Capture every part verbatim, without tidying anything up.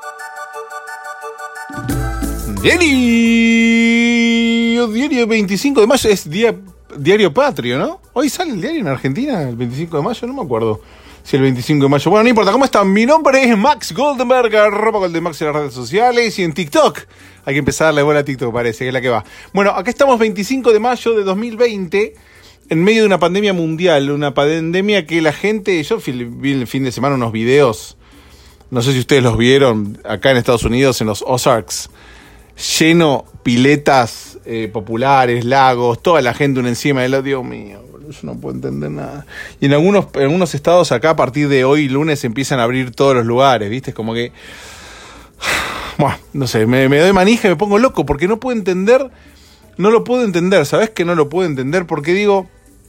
Diario, diario veinticinco de mayo, es día, diario patrio, ¿no? Hoy sale el diario en Argentina, el veinticinco de mayo, no me acuerdo si el veinticinco de mayo. Bueno, no importa, ¿cómo están? Mi nombre es Max Goldenberg, arroba Goldenmax en las redes sociales y en TikTok. Hay que empezar a darle bola a TikTok, parece, que es la que va. Bueno, acá estamos veinticinco de mayo de dos mil veinte, en medio de una pandemia mundial, una pandemia que la gente... Yo vi el fin de semana unos videos, no sé si ustedes los vieron, acá en Estados Unidos, en los Ozarks, lleno piletas eh, populares, lagos, toda la gente una encima del otro. Dios mío, yo no puedo entender nada. Y en algunos, en algunos estados acá, a partir de hoy, lunes, empiezan a abrir todos los lugares, ¿viste? Es como que... Bueno, no sé, me, me doy manija y me pongo loco porque no puedo entender, no lo puedo entender, ¿sabés que no lo puedo entender? Porque digo,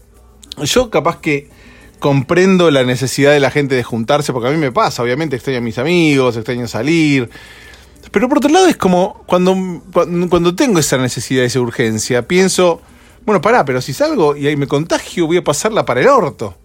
yo capaz que comprendo la necesidad de la gente de juntarse, porque a mí me pasa, obviamente extraño a mis amigos, extraño salir, pero por otro lado es como cuando, cuando, cuando tengo esa necesidad, esa urgencia, pienso, bueno, pará, pero si salgo y ahí me contagio, voy a pasarla para el orto.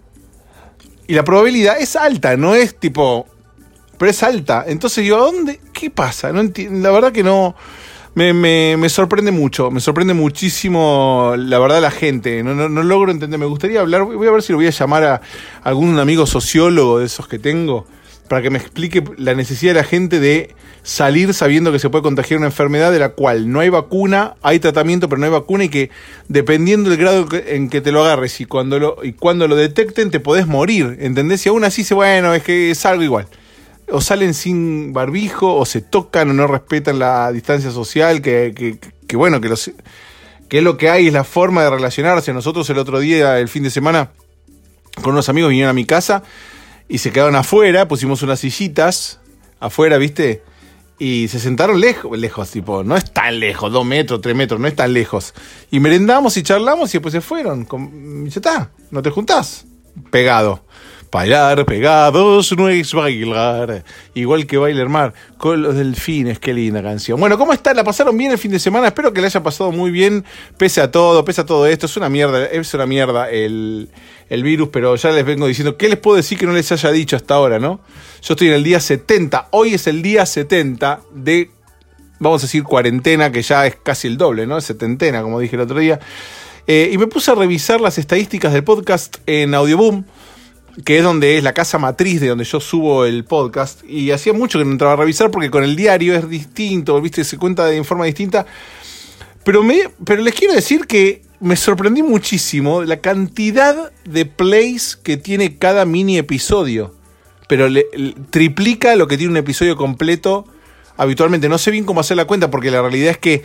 Y la probabilidad es alta, no es tipo... pero es alta. Entonces digo, ¿a dónde? ¿Qué pasa? No enti- la verdad que no... Me, me, me sorprende mucho. Me sorprende muchísimo, la verdad, la gente. No, no, no logro entender. Me gustaría hablar... Voy a ver si lo voy a llamar a algún amigo sociólogo de esos que tengo para que me explique la necesidad de la gente de salir sabiendo que se puede contagiar una enfermedad de la cual no hay vacuna, hay tratamiento, pero no hay vacuna, y que dependiendo del grado en que te lo agarres y cuando lo, y cuando lo detecten te podés morir, ¿entendés? Y aún así dice, bueno, es que es algo igual. O salen sin barbijo, o se tocan, o no respetan la distancia social, que, que, que bueno, que, los, que es lo que hay, es la forma de relacionarse. Nosotros el otro día, el fin de semana, con unos amigos vinieron a mi casa y se quedaron afuera, pusimos unas sillitas afuera, ¿viste? Y se sentaron lejos, lejos, tipo, no es tan lejos, dos metros, tres metros, no es tan lejos. Y merendamos y charlamos y después se fueron. Con, ya está, no te juntás. Pegado. Bailar pegados no es bailar, igual que Baila el Mar, con los delfines, qué linda canción. Bueno, ¿cómo están? ¿La pasaron bien el fin de semana? Espero que la haya pasado muy bien, pese a todo, pese a todo esto. Es una mierda, es una mierda el, el virus, pero ya les vengo diciendo, ¿qué les puedo decir que no les haya dicho hasta ahora, no? Yo estoy en el día setenta, hoy es el día setenta de, vamos a decir, cuarentena, que ya es casi el doble, ¿no? Setentena, como dije el otro día. Eh, y me puse a revisar las estadísticas del podcast en Audioboom, que es donde es la casa matriz de donde yo subo el podcast, y hacía mucho que no entraba a revisar porque con el diario es distinto, ¿viste? Se cuenta de forma distinta, pero, me, pero les quiero decir que me sorprendí muchísimo la cantidad de plays que tiene cada mini episodio, pero le, le, triplica lo que tiene un episodio completo habitualmente. No sé bien cómo hacer la cuenta porque la realidad es que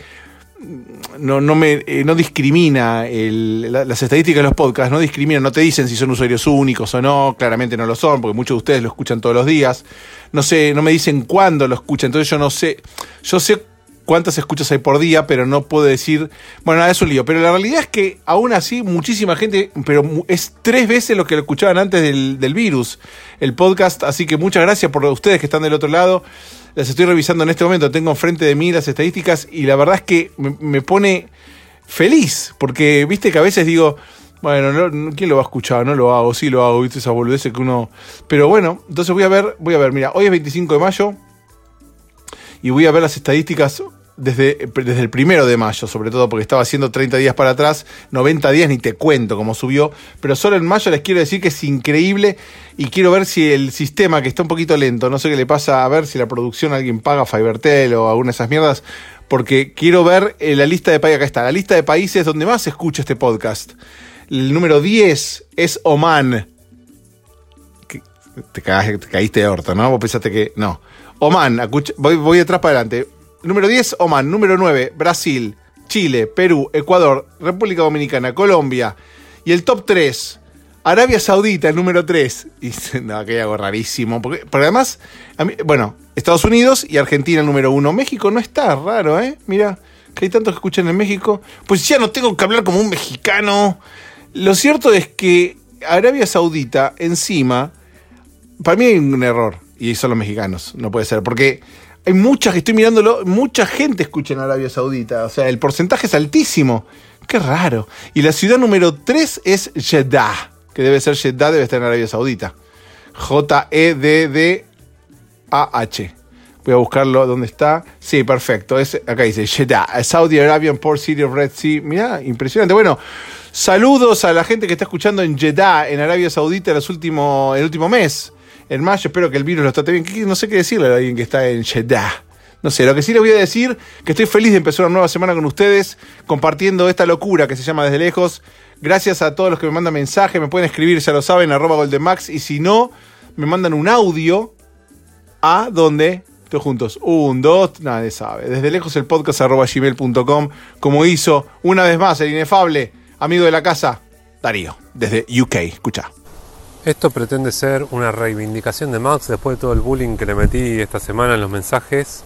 No, no me eh, no discrimina el, la, las estadísticas de los podcasts, no discriminan, no te dicen si son usuarios únicos o no, claramente no lo son, porque muchos de ustedes lo escuchan todos los días. No sé, no me dicen cuándo lo escuchan, entonces yo no sé, yo sé cuántas escuchas hay por día, pero no puedo decir, bueno, nada, es un lío. Pero la realidad es que aún así muchísima gente, pero es tres veces lo que lo escuchaban antes del, del virus, el podcast, así que muchas gracias por ustedes que están del otro lado. Las estoy revisando en este momento, tengo enfrente de mí las estadísticas y la verdad es que me, me pone feliz, porque viste que a veces digo, bueno, no, ¿quién lo va a escuchar? No lo hago, sí lo hago, viste esa boludez que uno... Pero bueno, entonces voy a ver, voy a ver, mira, hoy es veinticinco de mayo y voy a ver las estadísticas desde, desde el primero de mayo, sobre todo porque estaba haciendo treinta días para atrás, noventa días ni te cuento cómo subió, pero solo en mayo les quiero decir que es increíble y quiero ver si el sistema, que está un poquito lento, no sé qué le pasa, a ver si la producción alguien paga Fivertel o alguna de esas mierdas, porque quiero ver eh, la lista de países, acá está, la lista de países donde más se escucha este podcast. El número diez es Oman. Te, cagaste, te caíste de orto, ¿no? Vos pensaste que... No. Oman, acuch- voy, voy de atrás para adelante. Número diez, Oman. Número nueve, Brasil, Chile, Perú, Ecuador, República Dominicana, Colombia. Y el top tres, Arabia Saudita, el número tres. Y no, que hay algo rarísimo. Porque, porque además, a mí, bueno, Estados Unidos y Argentina, el número uno. México no está raro, ¿eh? Mira, que hay tantos que escuchan en México. Pues ya no tengo que hablar como un mexicano. Lo cierto es que Arabia Saudita, encima, para mí hay un error. Y son los mexicanos, no puede ser. Porque hay muchas, que estoy mirándolo, mucha gente escucha en Arabia Saudita. O sea, el porcentaje es altísimo. Qué raro. Y la ciudad número tres es Jeddah, que debe ser Jeddah, debe estar en Arabia Saudita. J E D D A H. Voy a buscarlo, ¿dónde está? Sí, perfecto. Es, acá dice Jeddah, Saudi Arabian Port City of Red Sea. Mirá, impresionante. Bueno, saludos a la gente que está escuchando en Jeddah, en Arabia Saudita, los últimos, el último mes. En mayo, espero que el virus lo trate bien. No sé qué decirle a alguien que está en Jeddah. No sé, lo que sí les voy a decir, que estoy feliz de empezar una nueva semana con ustedes, compartiendo esta locura que se llama Desde Lejos. Gracias a todos los que me mandan mensajes, me pueden escribir, ya lo saben, arroba goldenmax. Y si no, me mandan un audio a donde... Todos juntos. Un, dos, nadie sabe. Desde lejos el podcast arroba gmail punto com. Como hizo una vez más el inefable amigo de la casa, Darío, desde U K. Escucha. Esto pretende ser una reivindicación de Max después de todo el bullying que le metí esta semana en los mensajes.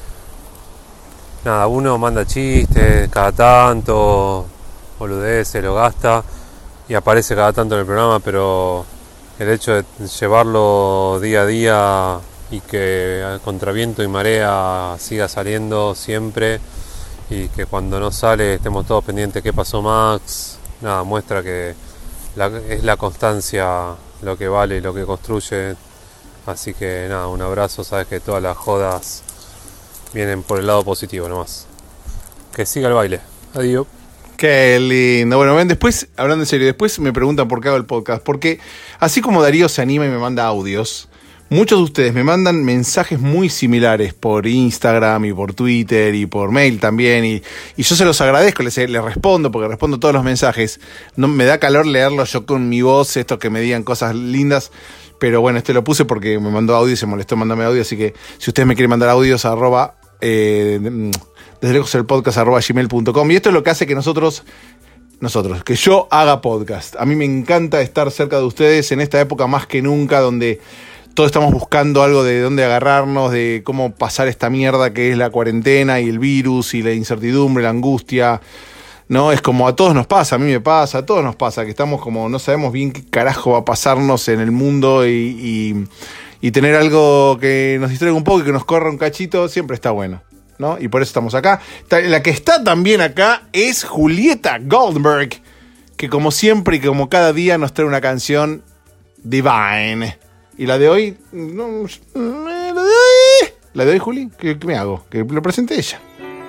Nada, uno manda chistes cada tanto, boludeces, lo gasta y aparece cada tanto en el programa, pero el hecho de llevarlo día a día y que contra viento y marea siga saliendo siempre y que cuando no sale estemos todos pendientes de qué pasó Max, nada, muestra que la, es la constancia lo que vale y lo que construye. Así que nada, un abrazo, sabes que todas las jodas vienen por el lado positivo nomás. Que siga el baile. Adiós. Qué lindo. Bueno, ven, después, hablando en serio, después me preguntan por qué hago el podcast, porque así como Darío se anima y me manda audios, muchos de ustedes me mandan mensajes muy similares por Instagram y por Twitter y por mail también, y, y yo se los agradezco, les, les respondo porque respondo todos los mensajes. No me da calor leerlos yo con mi voz, estos que me digan cosas lindas, pero bueno, este lo puse porque me mandó audio y se molestó mandarme audio, así que si ustedes me quieren mandar audios, arroba, eh, desde lejos el podcast arroba gmail punto com, y esto es lo que hace que nosotros... Nosotros, que yo haga podcast. A mí me encanta estar cerca de ustedes en esta época más que nunca, donde todos estamos buscando algo de dónde agarrarnos, de cómo pasar esta mierda que es la cuarentena y el virus y la incertidumbre, la angustia, ¿no? Es como a todos nos pasa, a mí me pasa, a todos nos pasa, que estamos como, no sabemos bien qué carajo va a pasarnos en el mundo y, y, y tener algo que nos distraiga un poco y que nos corra un cachito, siempre está bueno, ¿no? Y por eso estamos acá. La que está también acá es Julieta Goldberg, que como siempre y como cada día nos trae una canción divine. Y la de hoy, no, la de hoy, la de hoy, Juli, ¿qué, qué me hago? Que lo presente ella.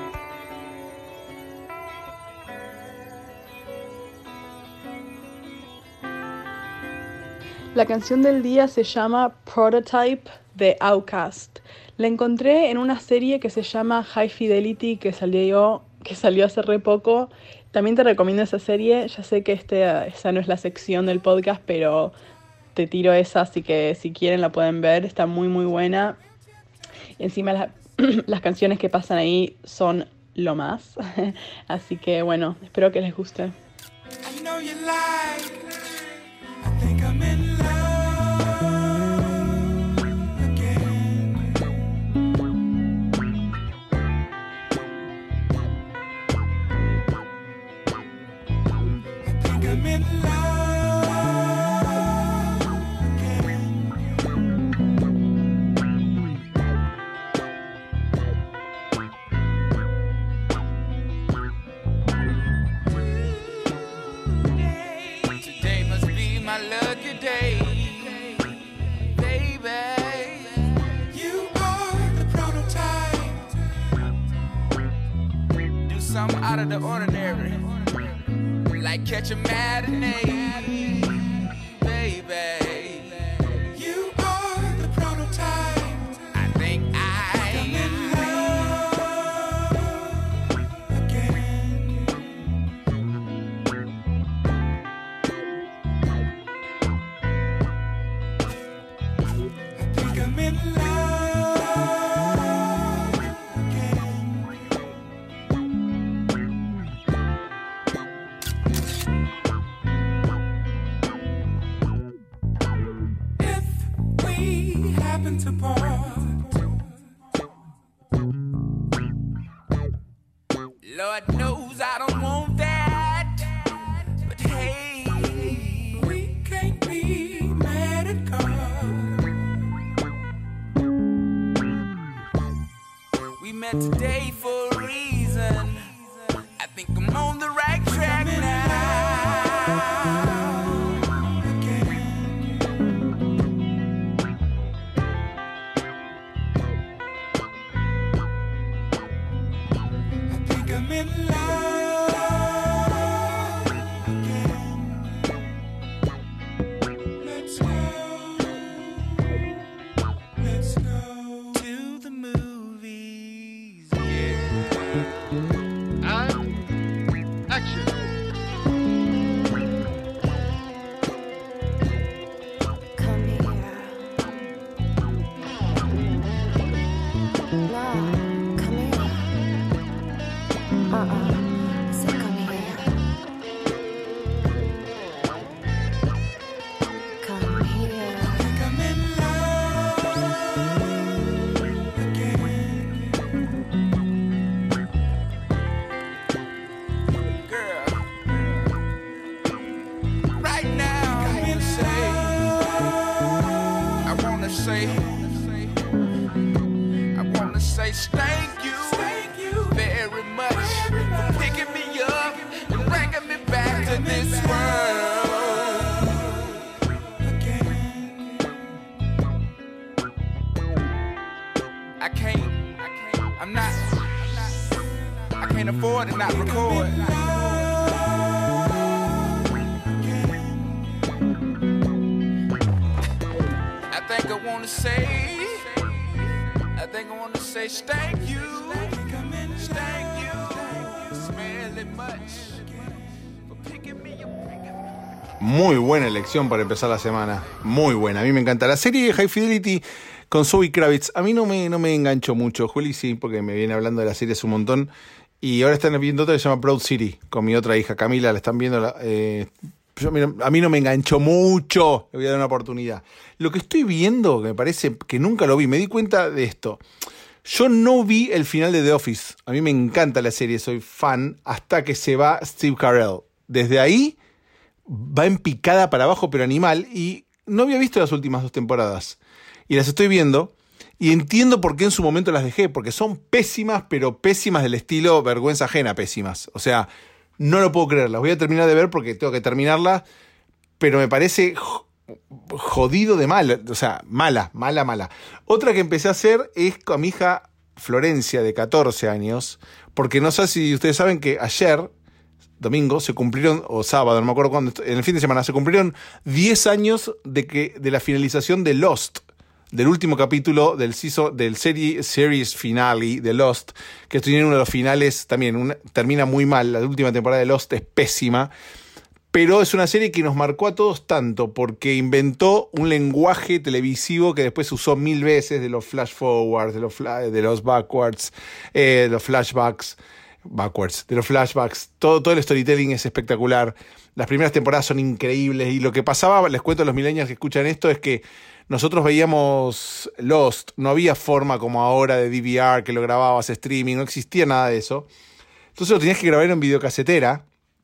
La canción del día se llama Prototype de Outkast. La encontré en una serie que se llama High Fidelity, que salió, que salió hace re poco. También te recomiendo esa serie. Ya sé que este, esa no es la sección del podcast, pero te tiro esa, así que si quieren la pueden ver. Está muy muy buena. Y encima la, las canciones que pasan ahí son lo más. Así que bueno, espero que les guste. I know you like, I think I'm in love. Something out of the ordinary, like catch a matinee, baby. You are the prototype. I think I am in love again. I think I'm in love. To part. Lord knows I don't want that, but hey, we can't be mad at God. We met today for a reason. I think I'm on the right track now. I'm in love again. Let's go. Let's go to the movies. Yeah. And action. Come here. No, come here. Uh-uh. I said come here. Come here. I'm in love again. Girl, right now I wanna say, I wanna say, I wanna say thank you, thank you very much for picking me up and bringing me back to this world again. I can't, I can't, I'm not, I'm not, I can't afford to not record. I think I wanna say, I think I wanna say thank you, thank you, smelly much for picking me up. Muy buena elección para empezar la semana. Muy buena. A mí me encanta. La serie High Fidelity con Zoe Kravitz. A mí no me, no me enganchó mucho. Juli sí, porque me viene hablando de la serie hace un montón. Y ahora están viendo otra que se llama Broad City, con mi otra hija Camila. La están viendo. La, eh, yo, mira, a mí no me enganchó mucho. Le voy a dar una oportunidad. Lo que estoy viendo, que me parece que nunca lo vi, me di cuenta de esto. Yo no vi el final de The Office. A mí me encanta la serie, soy fan, hasta que se va Steve Carell. Desde ahí va en picada para abajo, pero animal, y no había visto las últimas dos temporadas. Y las estoy viendo, y entiendo por qué en su momento las dejé, porque son pésimas, pero pésimas del estilo vergüenza ajena, pésimas. O sea, no lo puedo creer, las voy a terminar de ver porque tengo que terminarla, pero me parece jodido de mal, o sea, mala, mala, mala. Otra que empecé a hacer es con mi hija Florencia, de catorce años, porque no sé si ustedes saben que ayer, domingo, se cumplieron, o sábado, no me acuerdo cuándo, en el fin de semana, se cumplieron diez años de que de la finalización de Lost, del último capítulo del season, del serie, series finale de Lost, que tiene uno de los finales también, una, termina muy mal, la última temporada de Lost es pésima, pero es una serie que nos marcó a todos tanto, porque inventó un lenguaje televisivo que después se usó mil veces, de los flash forwards, de los, fla- de los backwards, eh, de los flashbacks, backwards, de los flashbacks, todo, todo el storytelling es espectacular, las primeras temporadas son increíbles, y lo que pasaba, les cuento a los millennials que escuchan esto, es que nosotros veíamos Lost, no había forma como ahora de D V R, que lo grababas streaming, no existía nada de eso, entonces lo tenías que grabar en videocasetera,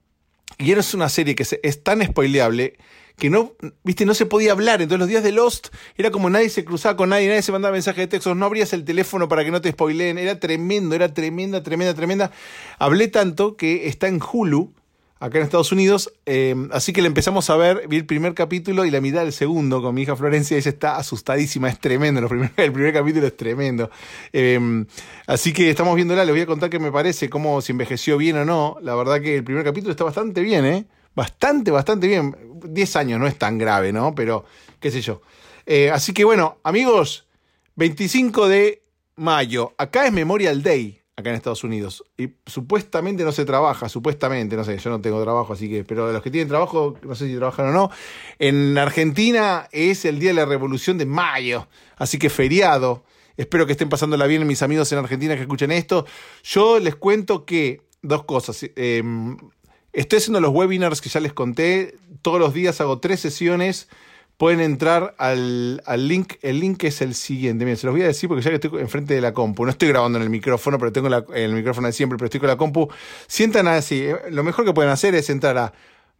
y era una serie que se, es tan spoileable que no, viste, no se podía hablar. Entonces los días de Lost era como nadie se cruzaba con nadie, nadie se mandaba mensajes de texto, no abrías el teléfono para que no te spoileen. Era tremendo, era tremenda, tremenda, tremenda. Hablé tanto que está en Hulu, acá en Estados Unidos, eh, así que le empezamos a ver, vi el primer capítulo y la mitad del segundo con mi hija Florencia, y ella está asustadísima, es tremendo, los primer, el primer capítulo es tremendo. Eh, así que estamos viéndola, les voy a contar qué me parece, cómo si envejeció bien o no. La verdad que el primer capítulo está bastante bien, ¿eh? Bastante, bastante bien. diez años no es tan grave, ¿no? Pero, qué sé yo. Eh, así que bueno, amigos, veinticinco de mayo, acá es Memorial Day, acá en Estados Unidos, y supuestamente no se trabaja, supuestamente, no sé, yo no tengo trabajo, así que, pero los que tienen trabajo, no sé si trabajan o no. En Argentina es el Día de la Revolución de Mayo, así que feriado. Espero que estén pasándola bien mis amigos en Argentina que escuchen esto. Yo les cuento que, dos cosas, eh, estoy haciendo los webinars que ya les conté, todos los días hago tres sesiones. Pueden entrar al, al link, el link es el siguiente, miren, se los voy a decir porque ya que estoy enfrente de la compu, no estoy grabando en el micrófono, pero tengo la, el micrófono de siempre, pero estoy con la compu, sientan así, lo mejor que pueden hacer es entrar a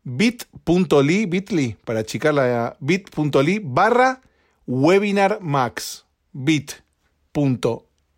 bit.ly, bit.ly, para achicarla, bit.ly barra webinar max, bit.ly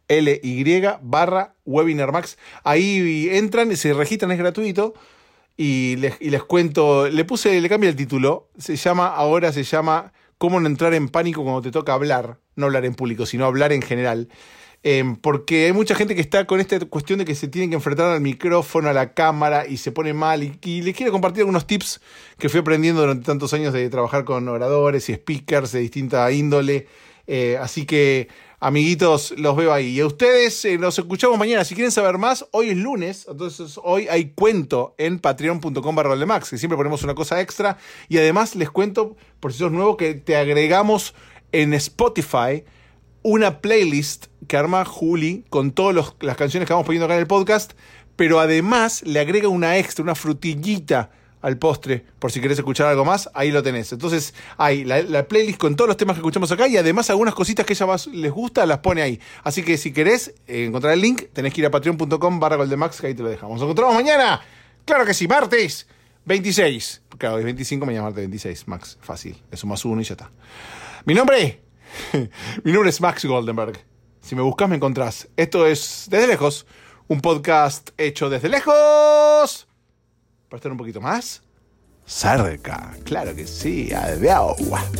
barra webinar max, ahí entran y se registran, es gratuito. Y les, y les cuento, le puse, le cambié el título, se llama, ahora se llama Cómo no entrar en pánico cuando te toca hablar, no hablar en público, sino hablar en general. Eh, porque hay mucha gente que está con esta cuestión de que se tiene que enfrentar al micrófono, a la cámara y se pone mal. Y, y les quiero compartir algunos tips que fui aprendiendo durante tantos años de trabajar con oradores y speakers de distinta índole. Eh, así que, amiguitos, los veo ahí. Y a ustedes eh, nos escuchamos mañana. Si quieren saber más, hoy es lunes, entonces hoy hay cuento en patreon punto com barra Max, que siempre ponemos una cosa extra. Y además les cuento, por si sos nuevo, que te agregamos en Spotify una playlist que arma Juli con todas las canciones que vamos poniendo acá en el podcast, pero además le agrega una extra, una frutillita al postre, por si querés escuchar algo más, ahí lo tenés. Entonces hay la, la playlist con todos los temas que escuchamos acá y además algunas cositas que a ella más les gusta, las pone ahí. Así que si querés eh, encontrar el link, tenés que ir a patreon punto com barra Goldemax, que ahí te lo dejamos. Nos encontramos mañana, claro que sí, martes veintiséis. Claro, es veinticinco, mañana martes veintiséis, Max, fácil, eso más uno y ya está. Mi nombre... Mi nombre es Max Goldenberg. Si me buscas me encontrás. Esto es Desde Lejos, un podcast hecho desde lejos para estar un poquito más cerca. Claro que sí, adiós.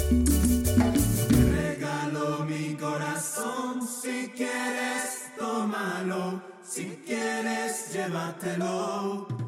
Regalo mi corazón, si quieres tómalo, si quieres llévatelo.